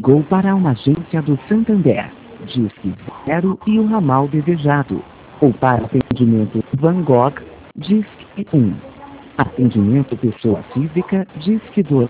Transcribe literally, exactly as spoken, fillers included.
Ligou para uma agência do Santander. Disque zero e o ramal desejado. Ou para atendimento Van Gogh, disque um. Atendimento pessoa física, disque dois.